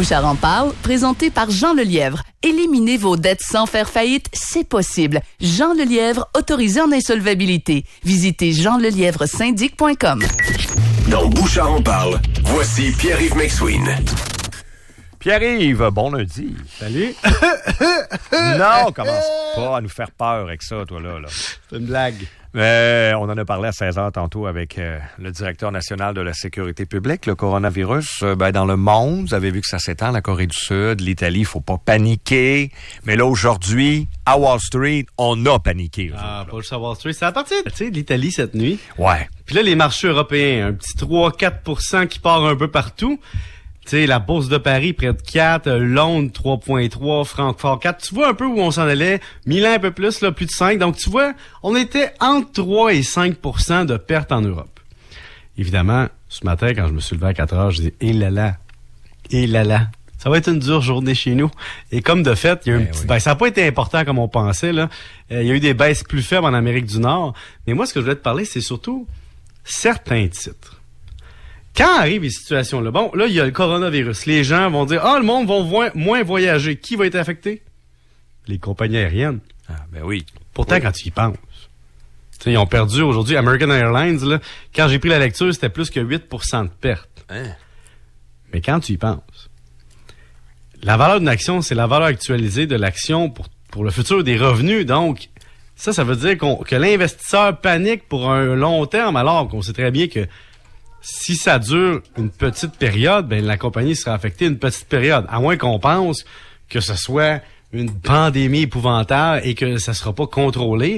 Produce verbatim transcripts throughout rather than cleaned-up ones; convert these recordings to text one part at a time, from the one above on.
Bouchard en parle, présenté par Jean Lelièvre. Éliminez vos dettes sans faire faillite, c'est possible. Jean Lelièvre, autorisé en insolvabilité. Visitez jean lelièvre syndic point com. Dans Bouchard en parle, voici Pierre-Yves McSween. Pierre-Yves, bon lundi. Salut. Non, commence pas à nous faire peur avec ça, toi, là. là. C'est une blague. Euh, on en a parlé à seize heures tantôt avec euh, le directeur national de la sécurité publique. Le coronavirus, euh, ben, dans le monde, vous avez vu que ça s'étend, la Corée du Sud, l'Italie, il faut pas paniquer. Mais là, aujourd'hui, à Wall Street, on a paniqué. Ah, pas juste à Wall Street. C'est à partir tu sais, de l'Italie cette nuit. Ouais. Puis là, les marchés européens, un petit trois à quatre pour cent qui part un peu partout. Tu sais, la Bourse de Paris, près de quatre, Londres, trois virgule trois, Francfort, quatre. Tu vois un peu où on s'en allait. Milan, un peu plus, là, plus de cinq. Donc, tu vois, on était entre trois et cinq pour cent de pertes en Europe. Évidemment, ce matin, quand je me suis levé à quatre heures, je dis, eh là là, eh là là. Ça va être une dure journée chez nous. Et comme de fait, il y a une ben petite oui. baisse. Ça n'a pas été important comme on pensait, là. Euh, il y a eu des baisses plus faibles en Amérique du Nord. Mais moi, ce que je voulais te parler, c'est surtout certains titres. Quand arrivent les situations-là, bon, là, il y a le coronavirus. Les gens vont dire, ah, le monde va vo- moins voyager. Qui va être affecté? Les compagnies aériennes. Ah, ben oui. Pourtant, oui. quand tu y penses, tu sais, ils ont perdu aujourd'hui, American Airlines, là, quand j'ai pris la lecture, c'était plus que huit pour cent de pertes. Hein? Mais quand tu y penses, la valeur d'une action, c'est la valeur actualisée de l'action pour, pour le futur des revenus. Donc, ça, ça veut dire qu'on, que l'investisseur panique pour un long terme, alors qu'on sait très bien que si ça dure une petite période, ben la compagnie sera affectée une petite période. À moins qu'on pense que ce soit une pandémie épouvantable et que ça sera pas contrôlé.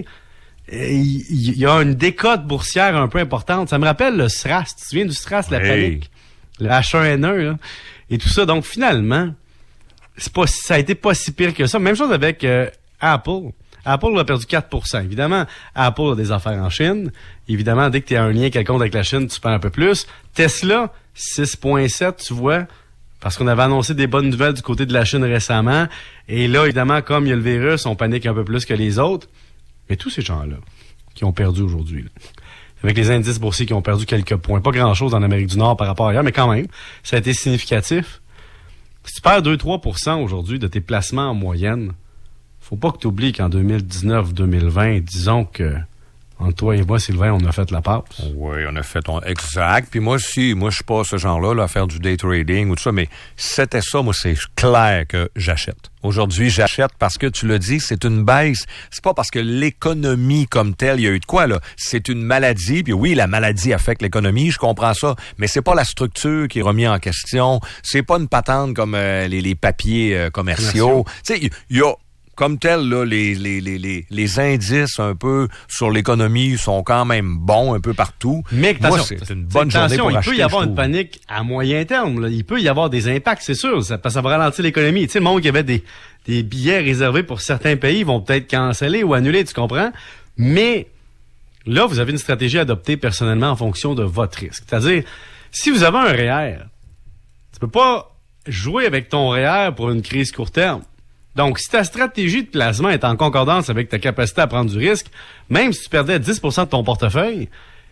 Il y, y a une décote boursière un peu importante. Ça me rappelle le S R A S. Tu te souviens du S R A S, la Oui. panique? Le H un N un, là, et tout ça. Donc, finalement, c'est pas, ça a été pas si pire que ça. Même chose avec euh, Apple. Apple a perdu quatre pour cent. Évidemment, Apple a des affaires en Chine. Évidemment, dès que tu as un lien quelconque avec la Chine, tu perds un peu plus. Tesla, six virgule sept, tu vois, parce qu'on avait annoncé des bonnes nouvelles du côté de la Chine récemment. Et là, évidemment, comme il y a le virus, on panique un peu plus que les autres. Mais tous ces gens-là qui ont perdu aujourd'hui, là, avec les indices boursiers qui ont perdu quelques points, pas grand-chose en Amérique du Nord par rapport à ailleurs, mais quand même, ça a été significatif. Si tu perds deux à trois pour cent aujourd'hui de tes placements en moyenne, faut pas que tu oublies qu'en deux mille dix-neuf deux mille vingt, disons que entre toi et moi, Sylvain, on a fait la passe. Oui, on a fait ton exact. Puis moi aussi, moi je suis pas ce genre-là, là, à faire du day trading ou tout ça, mais si c'était ça, moi c'est clair que j'achète. Aujourd'hui, j'achète parce que tu l'as dit, c'est une baisse. C'est pas parce que l'économie comme telle, il y a eu de quoi, là. C'est une maladie, puis oui, la maladie affecte l'économie, je comprends ça, mais c'est pas la structure qui est remise en question. C'est pas une patente comme euh, les, les papiers euh, commerciaux. Tu sais, il y a comme tel, là, les, les, les, les, les indices un peu sur l'économie sont quand même bons un peu partout. Mais moi, attention, c'est une bonne journée attention, pour il acheter, peut y avoir je une trouve. panique à moyen terme. Là. Il peut y avoir des impacts, c'est sûr. Ça, parce que ça va ralentir l'économie. Tu sais, le monde qui avait des, des billets réservés pour certains pays vont peut-être canceller ou annuler, tu comprends? Mais là, vous avez une stratégie adoptée personnellement en fonction de votre risque. C'est-à-dire, si vous avez un R E E R, tu peux pas jouer avec ton R E E R pour une crise court terme. Donc, si ta stratégie de placement est en concordance avec ta capacité à prendre du risque, même si tu perdais dix pour cent de ton portefeuille,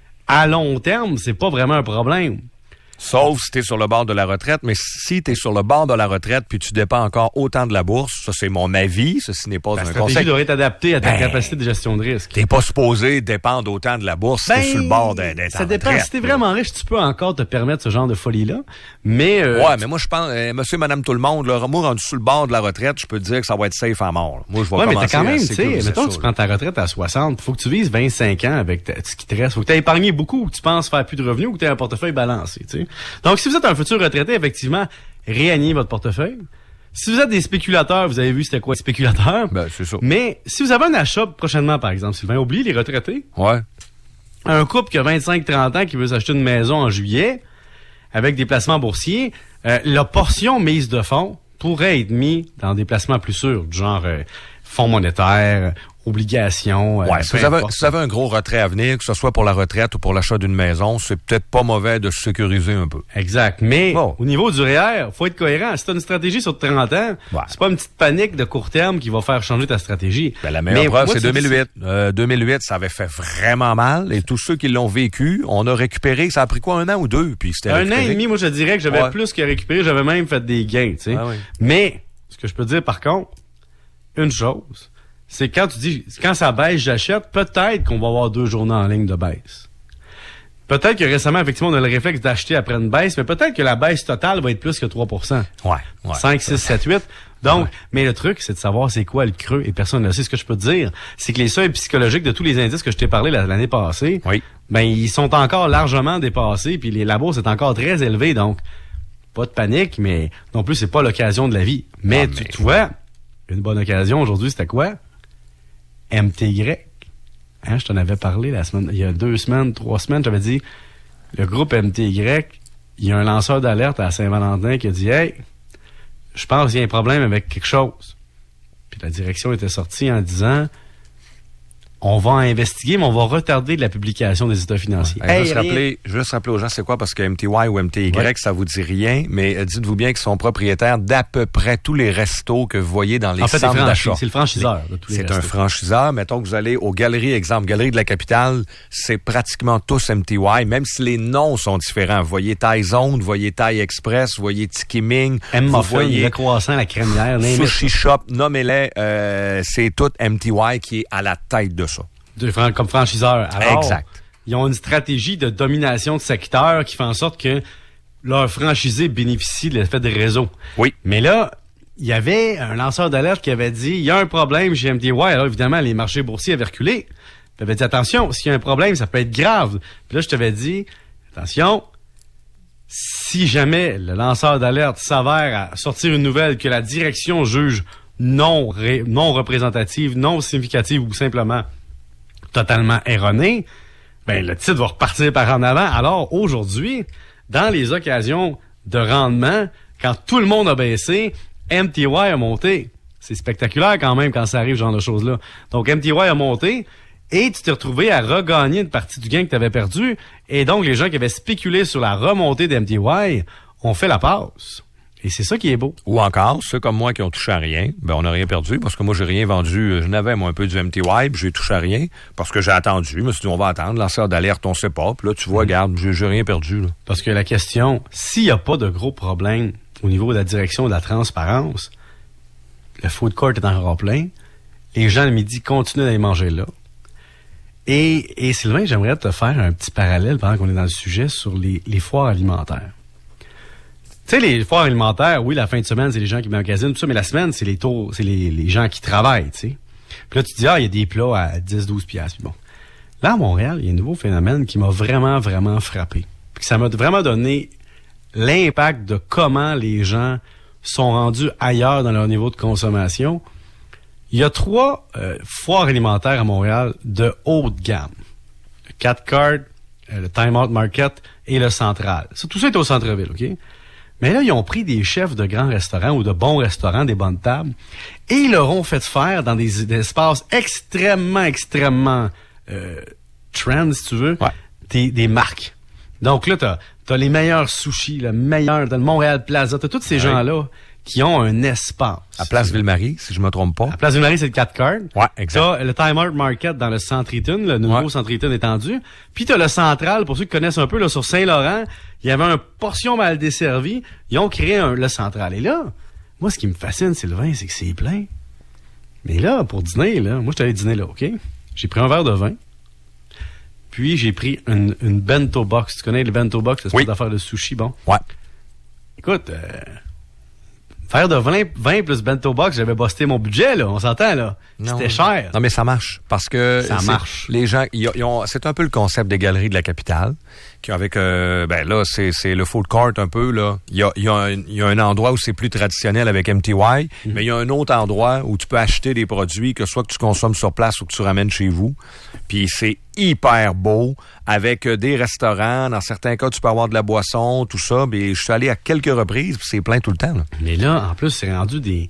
à long terme, c'est pas vraiment un problème. Sauf si tu es sur le bord de la retraite, mais si tu es sur le bord de la retraite puis tu dépends encore autant de la bourse, ça c'est mon avis, ceci n'est pas La un stratégie conseil. devrait être adaptée à ta Ben, capacité de gestion de risque. T'es pas supposé dépendre autant de la bourse si Ben, t'es sur le bord d'être d'être en ça dépend. retraite, Si t'es là. vraiment riche, tu peux encore te permettre ce genre de folie-là. Mais euh, Ouais, mais moi je pense, euh, monsieur, madame, tout le monde, là, moi rendu sur le bord de la retraite, je peux te dire que ça va être safe à mort. Là. Moi, je vais ouais, mais commencer t'as quand à même, tu sais, sécuriser mettons que ça, tu là. prends ta retraite à soixante, faut que tu vises vingt-cinq ans avec ta- ce qui te reste. Faut que tu aies épargné beaucoup ou que tu penses faire plus de revenus ou que tu aies un portefeuille balancé, tu sais. Donc, si vous êtes un futur retraité, effectivement, réanimer votre portefeuille. Si vous êtes des spéculateurs, vous avez vu c'était quoi spéculateur. Ben, c'est ça. Mais si vous avez un achat prochainement, par exemple, Sylvain, oubliez les retraités. Ouais. Un couple qui a vingt-cinq trente ans qui veut s'acheter une maison en juillet avec des placements boursiers, euh, la portion mise de fonds pourrait être mise dans des placements plus sûrs, du genre euh, fonds monétaires, obligations. Ouais, euh, si, vous avez, si vous avez un gros retrait à venir, que ce soit pour la retraite ou pour l'achat d'une maison, c'est peut-être pas mauvais de se sécuriser un peu. Exact. Mais bon. Au niveau du R E E R, faut être cohérent. Si tu as une stratégie sur trente ans, ouais. c'est pas une petite panique de court terme qui va faire changer ta stratégie. Ben, la meilleure Mais preuve, moi, c'est deux mille huit. Euh, deux mille huit, ça avait fait vraiment mal. Et tous ceux qui l'ont vécu, on a récupéré. Ça a pris quoi, un an ou deux? Puis c'était un récupéré. an et demi, moi, je dirais que j'avais ouais. plus que récupéré. J'avais même fait des gains, tu sais. Ah oui. Mais, ce que je peux dire, par contre, une chose, c'est quand tu dis, quand ça baisse, j'achète, peut-être qu'on va avoir deux journées en ligne de baisse. Peut-être que récemment, effectivement, on a le réflexe d'acheter après une baisse, mais peut-être que la baisse totale va être plus que trois pour cent. Ouais. ouais. cinq, six, sept, huit. Donc, ouais. mais le truc, c'est de savoir c'est quoi le creux, et personne ne le sait. Ce que je peux te dire, c'est que les seuils psychologiques de tous les indices que je t'ai parlé l'année passée, oui. ben, ils sont encore largement dépassés, puis les labos, c'est encore très élevé, donc, pas de panique, mais non plus, c'est pas l'occasion de la vie. Mais, ah, tu, mais... tu vois, une bonne occasion aujourd'hui, c'était quoi? M T Y. Hein, je t'en avais parlé la semaine, il y a deux semaines, trois semaines, j'avais dit, le groupe M T Y, il y a un lanceur d'alerte à Saint-Valentin qui a dit, hey, je pense qu'il y a un problème avec quelque chose. Puis la direction était sortie en disant, on va investiguer, mais on va retarder la publication des états financiers. Ouais. Hey, hey, juste, rappeler, juste rappeler aux gens, c'est quoi? Parce que M T Y ou M T Y, ouais. ça vous dit rien, mais euh, dites-vous bien qu'ils sont propriétaires d'à peu près tous les restos que vous voyez dans les en fait, centres d'achat. C'est le franchiseur de tous les C'est restos. un franchiseur. Mettons que vous allez aux galeries, exemple, Galerie de la Capitale, c'est pratiquement tous M T Y, même si les noms sont différents. Vous voyez Thai Zone, vous voyez Thai Express, vous voyez Tiki Ming, M. vous Muffin, voyez le croissant, la crémière, Sushi Shop, nommez-les, euh, c'est tout M T Y qui est à la tête de ça. De, comme franchiseur. Alors, exact. Ils ont une stratégie de domination de secteur qui fait en sorte que leurs franchisés bénéficient de l'effet de réseau. Oui. Mais là, il y avait un lanceur d'alerte qui avait dit, il y a un problème chez M T Y. Alors évidemment, les marchés boursiers avaient reculé. Il avait dit, attention, s'il y a un problème, ça peut être grave. Puis là, je t'avais dit, attention, si jamais le lanceur d'alerte s'avère à sortir une nouvelle que la direction juge non, ré, non représentative, non significative ou simplement totalement erroné, ben le titre va repartir par en avant. Alors aujourd'hui, dans les occasions de rendement, quand tout le monde a baissé, M T Y a monté. C'est spectaculaire quand même quand ça arrive, ce genre de choses-là. Donc M T Y a monté et tu t'es retrouvé à regagner une partie du gain que tu avais perdu. Et donc les gens qui avaient spéculé sur la remontée d'M T Y ont fait la passe. Et c'est ça qui est beau. Ou encore, ceux comme moi qui ont touché à rien, ben on n'a rien perdu parce que moi, j'ai rien vendu. Je n'avais, moi, un peu du M T Y, puis j'ai touché à rien parce que j'ai attendu. Je me suis dit, on va attendre. Lanceur d'alerte, on sait pas. Puis là, tu vois, mmh. regarde, j'ai, j'ai rien perdu. Là. Parce que la question, s'il n'y a pas de gros problèmes au niveau de la direction de la transparence, le food court est encore plein. Les gens, le midi, continuent d'aller manger là. Et, et Sylvain, j'aimerais te faire un petit parallèle pendant qu'on est dans le sujet sur les, les foires alimentaires. Tu sais, les foires alimentaires, oui, la fin de semaine, c'est les gens qui magasinent, tout ça, mais la semaine, c'est les taux, c'est les, les gens qui travaillent, tu sais. Puis là, tu te dis, ah, il y a des plats à dix, douze piastres, puis bon. Là, à Montréal, il y a un nouveau phénomène qui m'a vraiment, vraiment frappé. Puis ça m'a vraiment donné l'impact de comment les gens sont rendus ailleurs dans leur niveau de consommation. Il y a trois euh, foires alimentaires à Montréal de haute gamme. Le Cat Card, euh, le Time Out Market et le Central. Ça, tout ça est au centre-ville, OK? Mais là, ils ont pris des chefs de grands restaurants ou de bons restaurants, des bonnes tables, et ils leur ont fait faire dans des, des espaces extrêmement, extrêmement euh, trend, si tu veux, ouais. des, des marques. Donc là, t'as, t'as les meilleurs sushis, le meilleur, t'as le Montréal Plaza, t'as tous ces ouais. gens-là qui ont un espace. À Place Ville-Marie, si je me trompe pas. À Place Ville-Marie, c'est le Cat Card. Ouais, exact. T'as le Time Out Market dans le Centre Eaton, le nouveau ouais. Centre Eaton étendu. Puis t'as le Central, pour ceux qui connaissent un peu, là, sur Saint-Laurent, il y avait une portion mal desservie. Ils ont créé un, le Central. Et là, moi, ce qui me fascine, Sylvain, c'est que c'est plein. Mais là, pour dîner, là, moi, je suis allé dîner là, OK? J'ai pris un verre de vin. Puis, j'ai pris une, une bento box. Tu connais le bento box, c'est oui. d'affaires de sushi, bon? Ouais. Écoute, euh, faire de vin, vin plus bento box, j'avais busté mon budget, là. On s'entend, là. Non. C'était cher. Non, mais ça marche. Parce que. Ça marche. Les gens, ils, ils ont, c'est un peu le concept des galeries de la capitale. Qui ont avec, euh, ben là, c'est, c'est le food court un peu, là. Il y a, il y a un, il y a un endroit où c'est plus traditionnel avec M T Y. Mm-hmm. Mais il y a un autre endroit où tu peux acheter des produits que soit que tu consommes sur place ou que tu ramènes chez vous. Puis c'est hyper beau, avec des restaurants. Dans certains cas, tu peux avoir de la boisson, tout ça. Mais je suis allé à quelques reprises, puis c'est plein tout le temps, là. Mais là, en plus, c'est rendu des,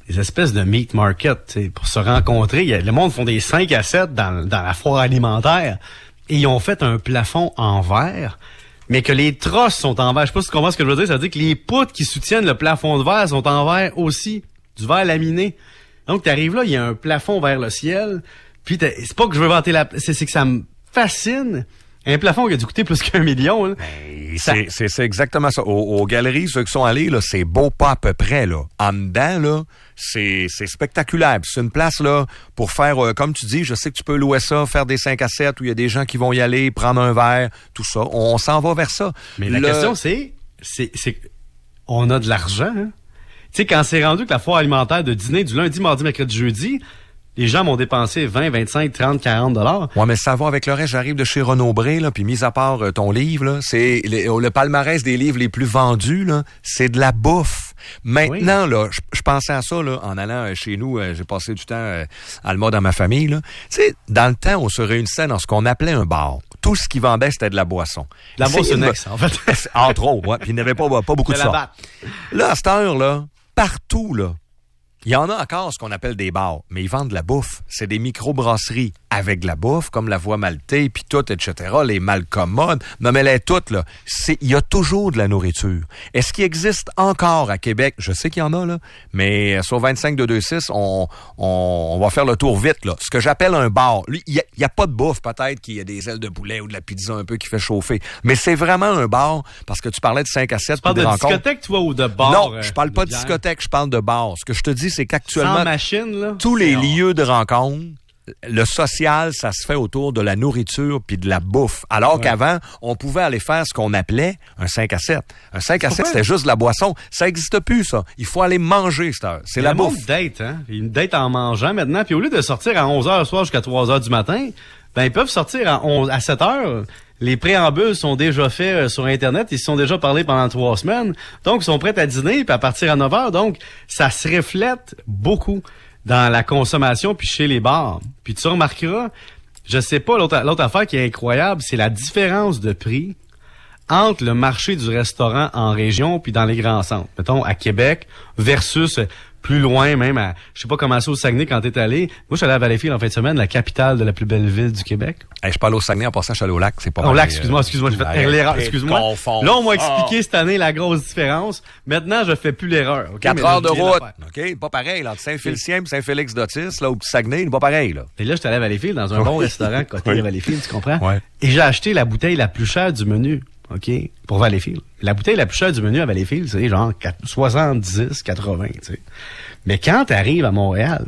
des espèces de meat market, tu sais, pour se rencontrer. Y a, le monde font des cinq à sept dans, dans la foire alimentaire. Et ils ont fait un plafond en verre, mais que les trosses sont en verre. Je sais pas si tu comprends ce que je veux dire. Ça veut dire que les poutres qui soutiennent le plafond de verre sont en verre aussi. Du verre laminé. Donc, t'arrives là, il y a un plafond vers le ciel. Puis, c'est pas que je veux vanter la... C'est, c'est que ça me fascine. Un plafond qui a dû coûter plus qu'un million. Là. Ben, c'est, c'est, c'est exactement ça. Aux, aux galeries, ceux qui sont allés, là, c'est beau pas à peu près. Là. En dedans, là, c'est, c'est spectaculaire. Puis c'est une place là pour faire, euh, comme tu dis, je sais que tu peux louer ça, faire des cinq à sept où il y a des gens qui vont y aller, prendre un verre, tout ça. On, on s'en va vers ça. Mais la Le... question, c'est, c'est, c'est, on a de l'argent. Hein? Tu sais, quand c'est rendu que la foire alimentaire de dîner du lundi, mardi, mercredi, jeudi... Les gens m'ont dépensé vingt, vingt-cinq, trente, quarante dollars. Ouais, mais ça va avec le reste. J'arrive de chez Renaud Bré, là, puis mis à part euh, ton livre, là, c'est les, le palmarès des livres les plus vendus, là, c'est de la bouffe. Maintenant, oui. là, je, je pensais à ça, là, en allant euh, chez nous, euh, j'ai passé du temps euh, à le mode dans ma famille, là. Tu sais, dans le temps, on se réunissait dans ce qu'on appelait un bar. Tout ce qui vendait, c'était de la boisson. De la boisson, en fait. Entre autres, ouais, puis il n'y avait pas, pas beaucoup de ça. Là, à cette heure, là, partout, là, il y en a encore ce qu'on appelle des bars, mais ils vendent de la bouffe. C'est des micro-brasseries avec de la bouffe, comme la Voie Maltais, puis tout, et cetera, les Malcommodes, nommez-les toutes, là. C'est, il y a toujours de la nourriture. Est-ce qu'il existe encore à Québec? Je sais qu'il y en a, là, mais sur vingt-cinq deux deux six, on, on, on va faire le tour vite, là. Ce que j'appelle un bar, lui, il n'y a, a pas de bouffe, peut-être qu'il y a des ailes de poulet ou de la pizza un peu qui fait chauffer, mais c'est vraiment un bar, parce que tu parlais de cinq à sept. Tu parles de rencontres. Discothèque, tu vois, ou de bar? Non, euh, je parle pas de discothèque, je parle de bar. Ce que je te dis, c'est qu'actuellement, sans machine, là, tous les lieux de rencontre, le social, ça se fait autour de la nourriture puis de la bouffe. Alors ouais. qu'avant, on pouvait aller faire ce qu'on appelait un cinq à sept. Un cinq à sept, c'était juste de la boisson. Ça n'existe plus, ça. Il faut aller manger, cette heure. C'est la bouffe. Il y a une date, hein? Une date en mangeant maintenant. Puis au lieu de sortir à onze heures le soir jusqu'à trois heures du matin, ben ils peuvent sortir à, onze, à sept heures. Les préambules sont déjà faits euh, sur Internet. Ils se sont déjà parlé pendant trois semaines. Donc, ils sont prêts à dîner puis à partir à neuf heures. Donc, ça se reflète beaucoup dans la consommation puis chez les bars. Puis tu remarqueras, je sais pas, l'autre, l'autre affaire qui est incroyable, c'est la différence de prix entre le marché du restaurant en région puis dans les grands centres. Mettons, à Québec versus plus loin même à, je sais pas comment ça au Saguenay quand t'es allé. Moi, je suis allé à Valleyfield en fin de semaine, la capitale de la plus belle ville du Québec. Hey, je parle au Saguenay, en passant, je suis allé au lac, c'est pas Au lac, excuse-moi, excuse-moi, j'ai fait l'erreur, excuse-moi. Confond. Là, on m'a expliqué oh. cette année la grosse différence. Maintenant, je fais plus l'erreur. Okay? Quatre heures de route. OK, pas pareil, là, entre Saint-Félicien et Saint-Félix-d'Otis, là, au Saguenay, pas pareil, là. Et là, je suis allé à Valleyfield dans un bon restaurant côté de Valleyfield, tu comprends? Ouais. Et j'ai acheté la bouteille la plus chère du menu. OK, pour Valleyfield. La bouteille la plus chère du menu à Valleyfield, c'est genre soixante-dix, quatre-vingts, tu sais. Mais quand tu arrives à Montréal,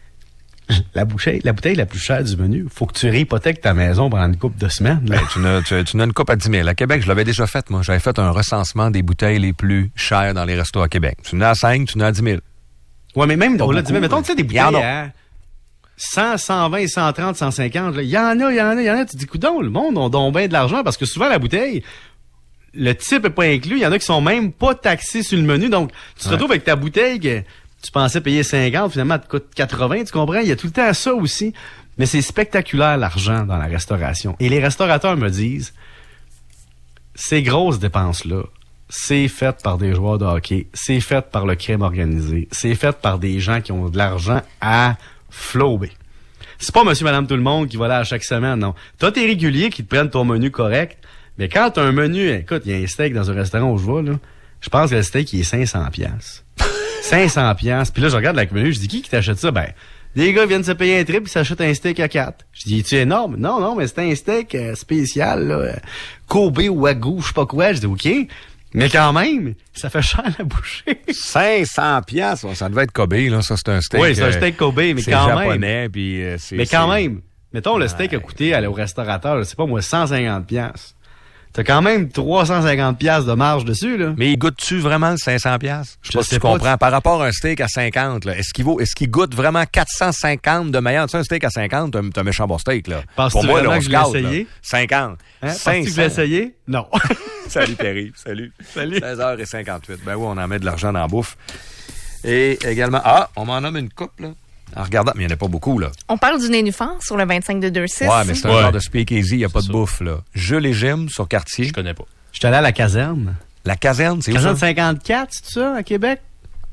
là, la bouteille, la bouteille la plus chère du menu, faut que tu réhypothèques ta maison pendant une couple de semaines. Là. Ben, tu n'as, tu, tu n'as une coupe à dix mille. À Québec, je l'avais déjà fait, moi. J'avais fait un recensement des bouteilles les plus chères dans les restos à Québec. Tu n'as à cinq, tu n'as à dix mille. Ouais, mais même au-delà de dix mille, mettons, tu sais, des bouteilles à cent, cent vingt, cent trente, cent cinquante, il y en a, il y en a, il y en a. Tu te dis, coudonc, le monde, on donne bien de l'argent parce que souvent, la bouteille, le type est pas inclus. Il y en a qui sont même pas taxés sur le menu. Donc, tu te ouais. retrouves avec ta bouteille que tu pensais payer cinquante, finalement, elle te coûte quatre-vingts, tu comprends? Il y a tout le temps ça aussi. Mais c'est spectaculaire, l'argent dans la restauration. Et les restaurateurs me disent, ces grosses dépenses-là, c'est fait par des joueurs de hockey, c'est fait par le crime organisé, c'est fait par des gens qui ont de l'argent à flouber. C'est pas monsieur, madame, tout le monde qui va là à chaque semaine, non. T'as tes réguliers qui te prennent ton menu correct, mais quand t'as un menu, écoute, il y a un steak dans un restaurant où je vais, là, je pense que le steak, il est cinq cents piastres. cinq cents piastres. Puis là, je regarde la menu, je dis, qui qui t'achète ça? Ben, les gars viennent se payer un trip, ils s'achètent un steak à quatre. Je dis, es-tu énorme? Non, non, mais c'est un steak euh, spécial, là, euh, Kobe ou Wagyu, je sais pas quoi. Je dis, OK. Mais quand même, ça fait cher la bouchée. cinq cents piastres, ça devait être Kobe, là. Ça, c'est un steak. Oui, c'est un steak Kobe, mais c'est quand japonais, même. Puis, euh, c'est, mais quand c'est... même, mettons, le steak ouais. a coûté aller au restaurateur, je sais pas moi, cent cinquante piastres. T'as quand même trois cent cinquante piastres de marge dessus, là. Mais il goûte-tu vraiment le cinq cents piastres? Je sais pas si tu comprends. Par rapport à un steak à cinquante, là, est-ce qu'il vaut, est-ce qu'il goûte vraiment quatre cent cinquante de meilleur? Tu sais, un steak à cinquante, t'as, t'as un méchant bon steak, là. Penses-tu Pour moi, là, on que se je l'ai gâte, essayé? là. cinquante. Hein? Penses-tu que je l'ai essayé? Non. Salut, Perry. Salut. Salut. seize heures cinquante-huit. Ben oui, on en met de l'argent dans la bouffe. Et également, ah, on m'en nomme une coupe, là. En regardant, mais il n'y en a pas beaucoup, là. On parle du Nénuphar sur le vingt-cinq deux deux six. Ouais, mais c'est un ouais. genre de speakeasy, il n'y a pas c'est de ça. bouffe, là. Jules et Jim sur Cartier. Je connais pas. Je suis allé à la caserne. La caserne, c'est où ça? Caserne cinquante-quatre, c'est ça, à Québec?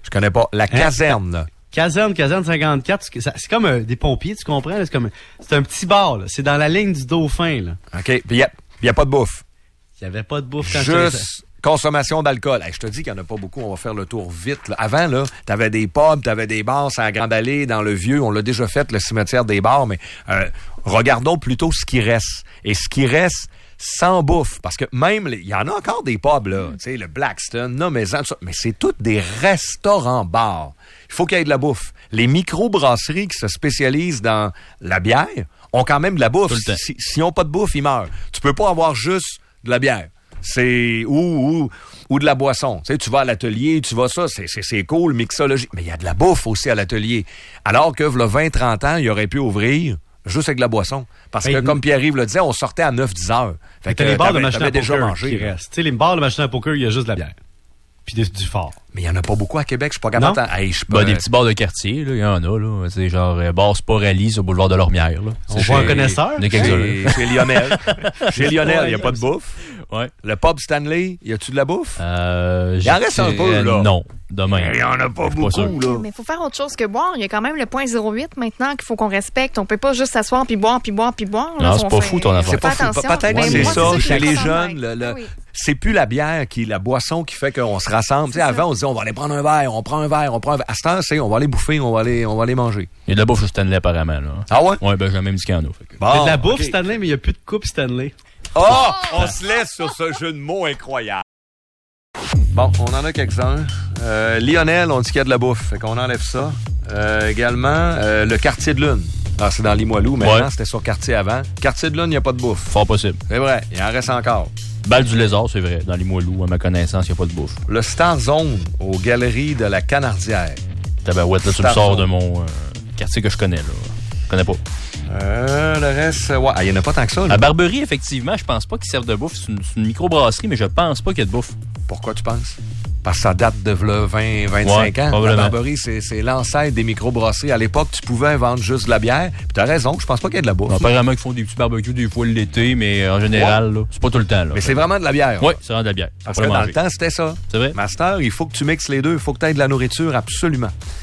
Je connais pas. La caserne, là. Caserne, caserne cinquante-quatre, c'est, c'est comme euh, des pompiers, tu comprends? Là? C'est comme, c'est un petit bar, là. C'est dans la ligne du Dauphin, là. OK. Puis il n'y a, a pas de bouffe. Il n'y avait pas de bouffe quand Juste consommation d'alcool. Hey, je te dis qu'il n'y en a pas beaucoup. On va faire le tour vite. Là. Avant, là, t'avais des pubs, t'avais des bars à la Grande Allée, dans le Vieux. On l'a déjà fait, le cimetière des bars. Mais euh, regardons plutôt ce qui reste. Et ce qui reste sans bouffe. Parce que même, il y en a encore des pubs, là. Tu sais, le Blackstone, non, mais, mais c'est tous des restaurants-bars. Il faut qu'il y ait de la bouffe. Les micro-brasseries qui se spécialisent dans la bière ont quand même de la bouffe. Si, s'ils n'ont pas de bouffe, ils meurent. Tu peux pas avoir juste de la bière. C'est ou, ou, ou de la boisson. Tu sais, tu vas à l'atelier, tu vas ça, c'est, c'est, c'est cool, mixologie. Mais il y a de la bouffe aussi à l'atelier. Alors que, v'là vingt trente ans, il aurait pu ouvrir juste avec de la boisson. Parce que, comme Pierre-Yves le disait, on sortait à neuf dix heures. Fait que les bars de machine à déjà poker mangé, qui restent. Tu sais, les bars de machine à poker, il y a juste de la bière. Puis du, du fort. Mais il n'y en a pas beaucoup à Québec, je suis pas capable d'en... Hey, bah, euh... des petits bars de quartier, il y en a, là. C'est genre euh, bar Sport-Rallye sur le boulevard de Lormière, là. On voit un connaisseur. Chez, chez Lionel. Chez Lionel, il n'y a pas de bouffe. Ouais. Le pub Stanley, y a-tu de la bouffe? Euh, il en reste un peu, là. Non, demain. Il y en a pas beaucoup, pas là. Mais il faut faire autre chose que boire. Il y a quand même le point zéro huit maintenant qu'il faut qu'on respecte. On peut pas juste s'asseoir puis boire, puis boire, puis boire. Là, non, c'est pas fait... fou, ton affaire. C'est pas fou. Peut-être que c'est ça, chez les jeunes. Le, le, oui. C'est plus la bière qui est la boisson qui fait qu'on se rassemble. Tu sais, avant, on disait, on va aller prendre un verre, on prend un verre, on prend un verre. À ce temps, c'est, on va aller bouffer, on va aller, on va aller manger. Il y a de la bouffe chez Stanley, apparemment, là. Ah ouais? Ouais, ben, j'ai même dit qu'il y en a. Fait que... bon, il y a de la bouffe, okay. Stanley, mais il n'y a plus de coupe Stanley. Oh! On se laisse sur ce jeu de mots incroyable. Bon, on en a quelques-uns. Euh, Lionel, on dit qu'il y a de la bouffe. Fait qu'on enlève ça. Euh, également, euh, le quartier de lune. Ah, c'est dans Limoilou. Maintenant, ouais. C'était sur quartier avant. Quartier de lune, il n'y a pas de bouffe. Fort possible. C'est vrai. Il en reste encore. Balle du Lézard, c'est vrai. Dans Limoilou, à ma connaissance, il n'y a pas de bouffe. Le Star Zone aux Galeries de la Canardière. Tabarouette, là, tu me sors de mon euh, quartier que je connais, là. Je connais pas. Euh, le reste, ouais. Ah, il n'y en a pas tant que ça, là. À Barberie, effectivement, je pense pas qu'ils servent de bouffe. C'est une, c'est une microbrasserie, mais je pense pas qu'il y a de bouffe. Pourquoi tu penses? Parce que ça date de vingt, vingt-cinq ouais, ans. La Barberie, c'est, c'est l'ancêtre des microbrasseries. À l'époque, tu pouvais vendre juste de la bière. Puis t'as raison, je pense pas qu'il y ait de la bouffe. Apparemment qu'ils font des petits barbecues des fois l'été, mais en général, ouais. là, c'est pas tout le temps. Là, mais c'est vraiment de la bière. Oui, c'est vraiment de la bière. Parce que dans le temps, c'était ça. C'est vrai. Master, il faut que tu mixes les deux. Il faut que tu aies de la nourriture, absolument.